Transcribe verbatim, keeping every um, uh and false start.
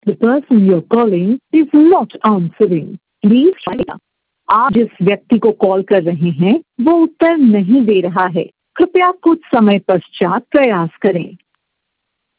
The person you're calling is not answering. Please try again. आप जिस व्यक्ति को कॉल कर रहे हैं वो उत्तर नहीं दे रहा है। कृपया कुछ समय पश्चात प्रयास करें।